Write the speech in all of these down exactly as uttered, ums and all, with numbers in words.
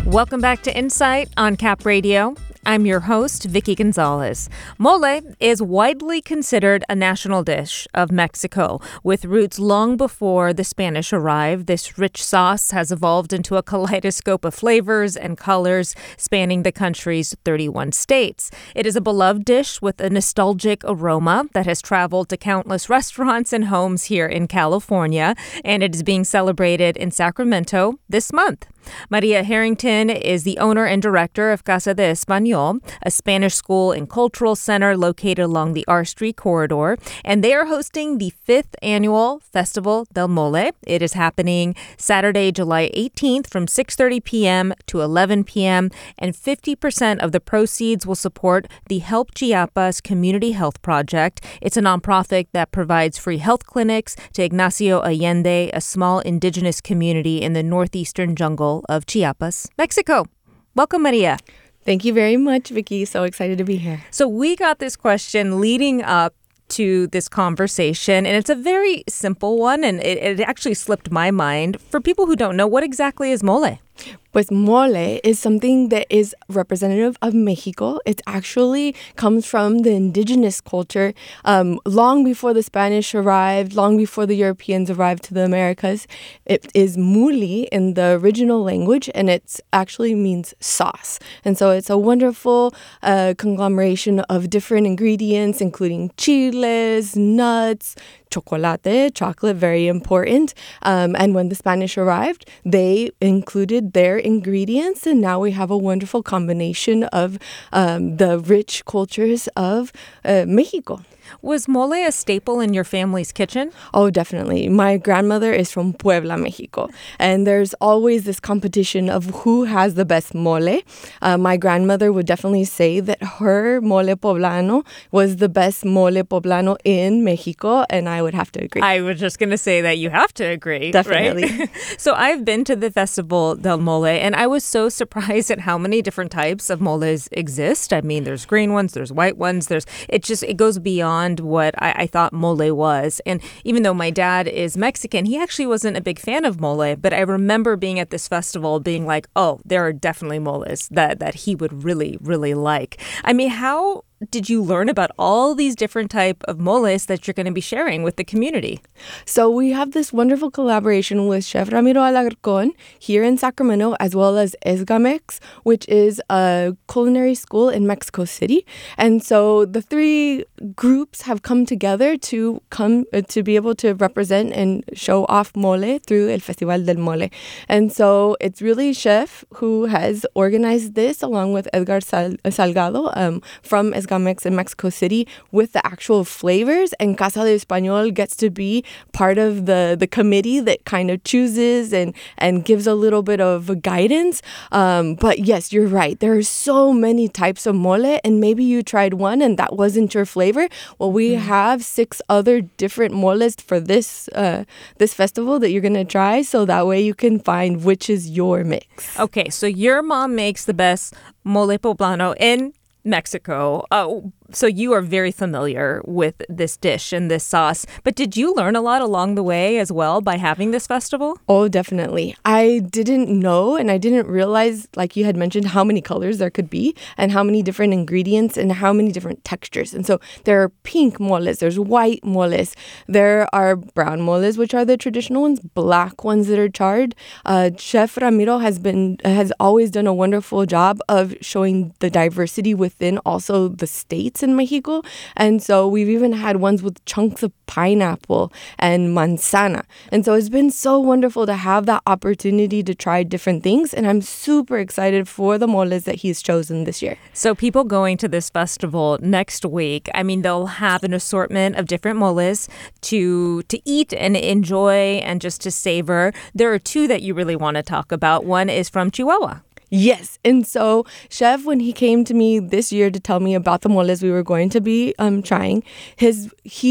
Welcome back to Insight on Cap Radio. I'm your host, Vicky Gonzalez. Mole is widely considered a national dish of Mexico. With roots long before the Spanish arrived, this rich sauce has evolved into a kaleidoscope of flavors and colors spanning the country's thirty-one states. It is a beloved dish with a nostalgic aroma that has traveled to countless restaurants and homes here in California, and it is being celebrated in Sacramento this month. Maria Harrington is the owner and director of Casa de Español, a Spanish school and cultural center located along the R Street corridor, and they are hosting the fifth annual Festival del Mole. It is happening Saturday, July eighteenth from six thirty p.m. to eleven p.m., and fifty percent of the proceeds will support the Help Chiapas Community Health Project. It's a nonprofit that provides free health clinics to Ignacio Allende, a small indigenous community in the northeastern jungle of Chiapas, Mexico. Welcome, Maria. Thank you very much, Vicky. So excited to be here. So we got this question leading up to this conversation, and it's a very simple one, and it, it actually slipped my mind. For people who don't know, what exactly is mole? Pues mole is something that is representative of Mexico. It actually comes from the indigenous culture. Um, long before the Spanish arrived, long before the Europeans arrived to the Americas, it is muli in the original language, and it actually means sauce. And so it's a wonderful uh, conglomeration of different ingredients, including chiles, nuts, chocolate, chocolate, very important. Um, and when the Spanish arrived, they included their ingredients, and now we have a wonderful combination of um, the rich cultures of uh, Mexico. Was mole a staple in your family's kitchen? Oh, definitely. My grandmother is from Puebla, Mexico, and there's always this competition of who has the best mole. Uh, my grandmother would definitely say that her mole poblano was the best mole poblano in Mexico, and I would have to agree. I was just going to say that you have to agree. Definitely. Right? So I've been to the Festival del Mole, and I was so surprised at how many different types of moles exist. I mean, there's green ones, there's white ones, there's it just it goes beyond what I, I thought mole was. And even though my dad is Mexican, he actually wasn't a big fan of mole, but I remember being at this festival being like, oh, there are definitely moles that, that he would really, really like. I mean, how did you learn about all these different type of moles that you're going to be sharing with the community? So we have this wonderful collaboration with Chef Ramiro Alarcón here in Sacramento, as well as Esgamex, which is a culinary school in Mexico City. And so the three groups have come together to come uh, to be able to represent and show off mole through El Festival del Mole. And so it's really Chef who has organized this along with Edgar Sal- Salgado um, from Esgamex Esgamex in Mexico City with the actual flavors, and Casa de Español gets to be part of the, the committee that kind of chooses and, and gives a little bit of guidance. Um, but yes, you're right. There are so many types of mole, and maybe you tried one and that wasn't your flavor. Well, we mm. have six other different moles for this uh, this festival that you're going to try, so that way you can find which is your mix. Okay, so your mom makes the best mole poblano in Mexico. Oh, so you are very familiar with this dish and this sauce. But did you learn a lot along the way as well by having this festival? Oh, definitely. I didn't know and I didn't realize, like you had mentioned, how many colors there could be and how many different ingredients and how many different textures. And so there are pink moles, there's white moles, there are brown moles, which are the traditional ones, black ones that are charred. Uh, Chef Ramiro has been has always done a wonderful job of showing the diversity within also the states in Mexico. And so we've even had ones with chunks of pineapple and manzana. And so it's been so wonderful to have that opportunity to try different things. And I'm super excited for the moles that he's chosen this year. So people going to this festival next week, I mean, they'll have an assortment of different moles to to eat and enjoy and just to savor. There are two that you really want to talk about. One is from Chihuahua. Yes. And so Chef, when he came to me this year to tell me about the moles we were going to be um, trying, his he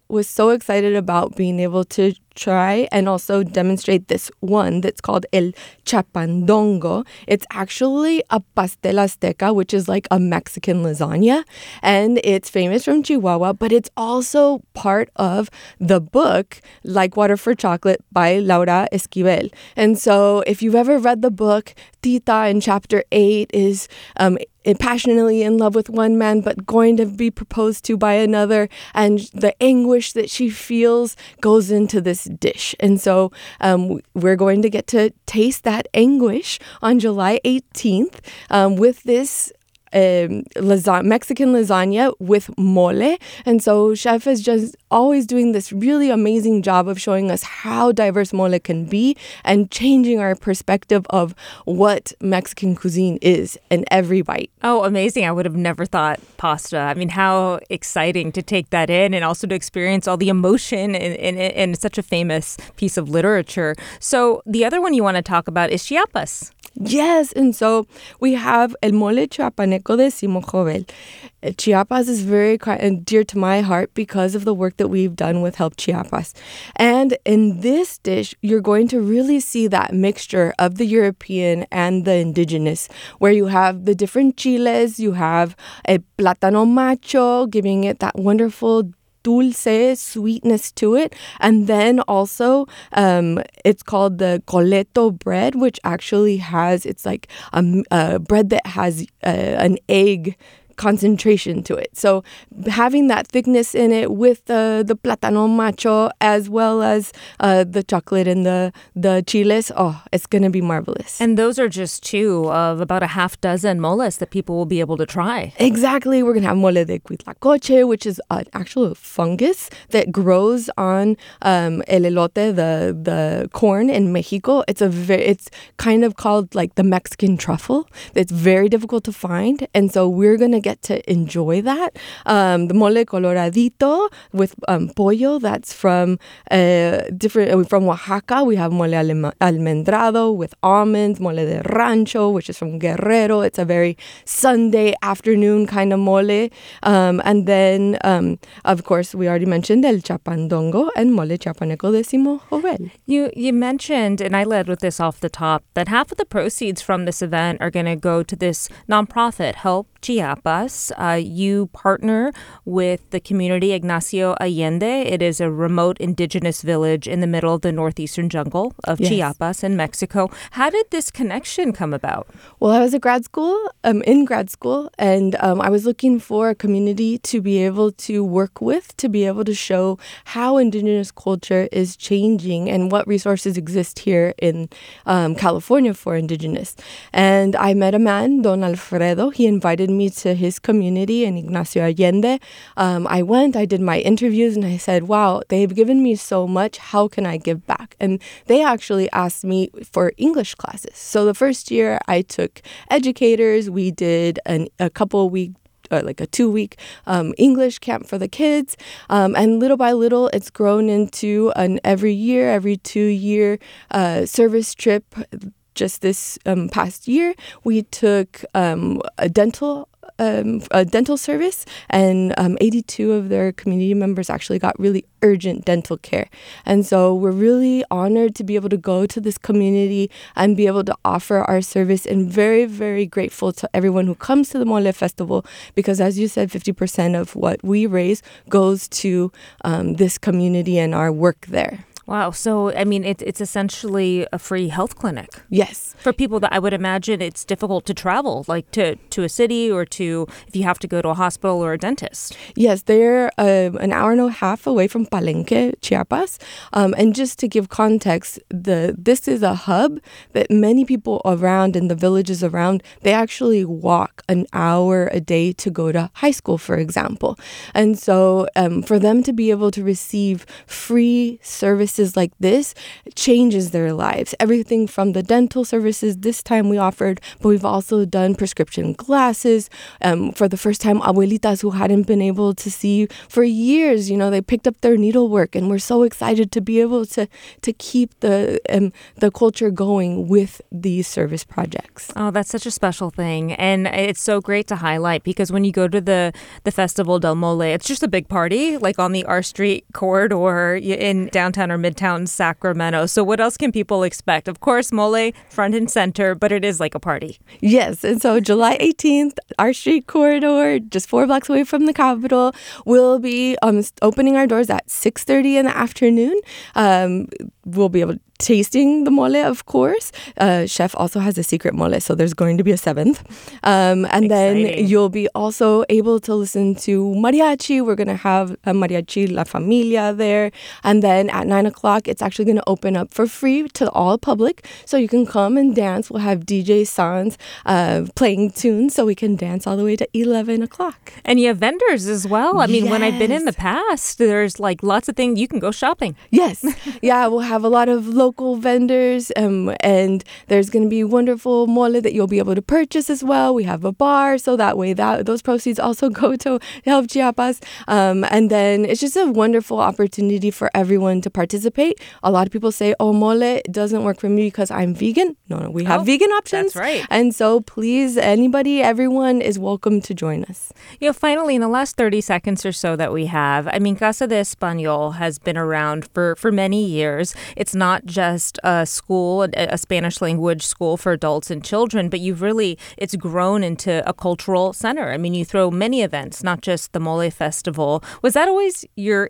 was so excited about being able to try and also demonstrate this one that's called El Chapandongo. It's actually a pastel azteca, which is like a Mexican lasagna, and it's famous from Chihuahua, but it's also part of the book Like Water for Chocolate by Laura Esquivel. And so if you've ever read the book, Tita in chapter eight is um, passionately in love with one man, but going to be proposed to by another. And the anguish that she feels goes into this dish. And so um, we're going to get to taste that anguish on July eighteenth um, with this Um, lasagna, Mexican lasagna with mole. And so chef is just always doing this really amazing job of showing us how diverse mole can be and changing our perspective of what Mexican cuisine is in every bite. Oh, amazing. I would have never thought pasta. I mean, how exciting to take that in and also to experience all the emotion in, in, in such a famous piece of literature. So the other one you want to talk about is Chiapas. Yes, and so we have El Mole Chiapaneco de Simo Jovel. Chiapas is very dear to my heart because of the work that we've done with Help Chiapas. And in this dish, you're going to really see that mixture of the European and the indigenous, where you have the different chiles, you have a plátano macho, giving it that wonderful dulce sweetness to it. And then also um, it's called the coleto bread, which actually has, it's like a, a bread that has uh, an egg concentration to it. So having that thickness in it with the the plátano macho as well as uh, the chocolate and the the chiles, oh, it's going to be marvelous. And those are just two of about a half dozen moles that people will be able to try. Exactly. We're going to have mole de Cuitlacoche, which is an actual fungus that grows on um, el elote, the the corn in Mexico. It's a very, it's kind of called like the Mexican truffle. It's very difficult to find, and so we're going to get to enjoy that. Um, the mole coloradito with um, pollo, that's from uh, different from Oaxaca. We have mole almendrado with almonds, mole de rancho, which is from Guerrero. It's a very Sunday afternoon kind of mole. Um, and then, um, of course, we already mentioned el chapandongo and mole chiapaneco de Simo Jovel. You, you mentioned, and I led with this off the top, that half of the proceeds from this event are going to go to this nonprofit, Help Chiapas. Uh, you partner with the community Ignacio Allende. It is a remote indigenous village in the middle of the northeastern jungle of yes. Chiapas in Mexico. How did this connection come about? Well, I was at grad school, um, in grad school, and um, I was looking for a community to be able to work with, to be able to show how indigenous culture is changing and what resources exist here in um, California for indigenous. And I met a man, Don Alfredo. He invited me to his community in Ignacio Allende. Um, I went, I did my interviews, and I said, wow, they've given me so much. How can I give back? And they actually asked me for English classes. So the first year I took educators. We did an, a couple week Uh, like a two-week um, English camp for the kids. Um, and little by little, it's grown into an every year, every two-year uh, service trip. Just this um, past year, we took um, a dental Um, a dental service, and um, eighty-two of their community members actually got really urgent dental care. And so we're really honored to be able to go to this community and be able to offer our service, and very, very grateful to everyone who comes to the Mole Festival, because as you said, fifty percent of what we raise goes to um, this community and our work there. Wow. So, I mean, it, it's essentially a free health clinic. Yes. For people that I would imagine it's difficult to travel, like to, to a city, or to if you have to go to a hospital or a dentist. Yes, they're uh, an hour and a half away from Palenque, Chiapas. Um, and just to give context, the this is a hub that many people around in the villages around, they actually walk an hour a day to go to high school, for example. And so um, for them to be able to receive free services services like this changes their lives. Everything from the dental services this time we offered, but we've also done prescription glasses. Um, for the first time, abuelitas who hadn't been able to see for years, you know, they picked up their needlework, and we're so excited to be able to to keep the um, the culture going with these service projects. Oh, that's such a special thing, and it's so great to highlight because when you go to the the Festival del Mole, it's just a big party, like on the R Street corridor in downtown or midtown Sacramento. So what else can people expect? Of course, mole front and center, but it is like a party. Yes, and so July eighteenth, R Street corridor, just four blocks away from the Capitol, we'll be um, opening our doors at six thirty in the afternoon. Um, we'll be able to tasting the mole, of course. Uh, Chef also has a secret mole, so there's going to be a seventh. Um, and Exciting. Then you'll be also able to listen to mariachi. We're going to have a mariachi La Familia there. And then at nine o'clock, it's actually going to open up for free to all public. So you can come and dance. We'll have D J Sans uh, playing tunes so we can dance all the way to eleven o'clock. And you have vendors as well. I mean, Yes. when I've been in the past, there's like lots of things. You can go shopping. Yes. Yeah, we'll have a lot of local vendors, um, and there's going to be wonderful mole that you'll be able to purchase as well. We have a bar, so that way that those proceeds also go to help Chiapas. Um, and then it's just a wonderful opportunity for everyone to participate. A lot of people say, oh, mole doesn't work for me because I'm vegan. No, no, we have Oh, vegan options. that's right. And so please, anybody, everyone is welcome to join us. You know, finally, in the last thirty seconds or so that we have, I mean, Casa de Español has been around for, for many years. It's not just a school, a, a Spanish language school for adults and children, but you've really, it's grown into a cultural center. I mean, you throw many events, not just the Mole Festival. Was that always your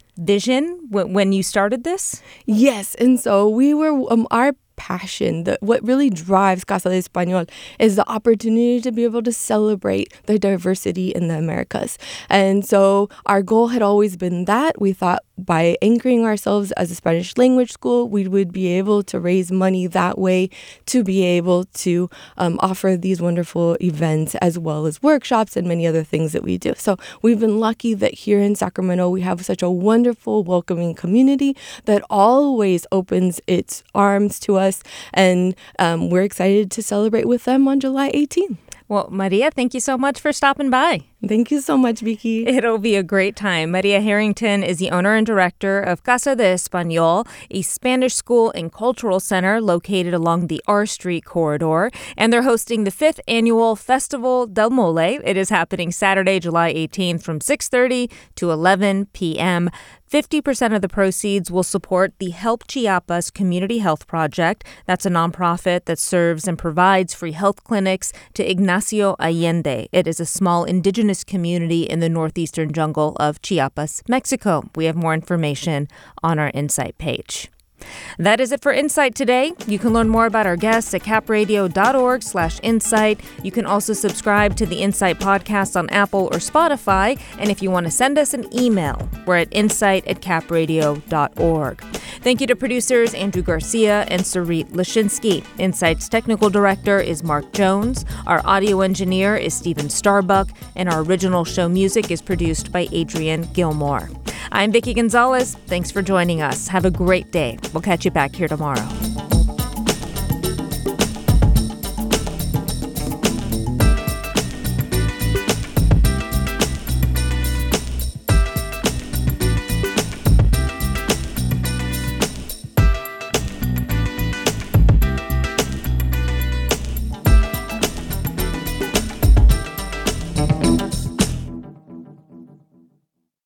vision when, when you started this? Yes, and so we were, um, our passion, the, what really drives Casa de Español is the opportunity to be able to celebrate the diversity in the Americas. And so our goal had always been that. We thought by anchoring ourselves as a Spanish language school, we would be able to raise money that way to be able to um, offer these wonderful events as well as workshops and many other things that we do. So we've been lucky that here in Sacramento, we have such a wonderful, welcoming community that always opens its arms to us. And um, we're excited to celebrate with them on July eighteenth. Well, Maria, thank you so much for stopping by. Thank you so much, Vicky. It'll be a great time. Maria Harrington is the owner and director of Casa de Español, a Spanish school and cultural center located along the R Street corridor. And they're hosting the fifth annual Festival del Mole. It is happening Saturday, July eighteenth from six thirty to eleven p.m. fifty percent of the proceeds will support the Help Chiapas Community Health Project. That's a nonprofit that serves and provides free health clinics to Ignacio Allende. It is a small indigenous community in the northeastern jungle of Chiapas, Mexico. We have more information on our Insight page. That is it for Insight today. You can learn more about our guests at capradio.org slash insight. You can also subscribe to the Insight podcast on Apple or Spotify. And if you want to send us an email, we're at insight at capradio dot org. Thank you to producers Andrew Garcia and Sarit Lashinsky. Insight's technical director is Mark Jones. Our audio engineer is Stephen Starbuck. And our original show music is produced by Adrian Gilmore. I'm Vicky Gonzalez. Thanks for joining us. Have a great day. We'll catch you back here tomorrow.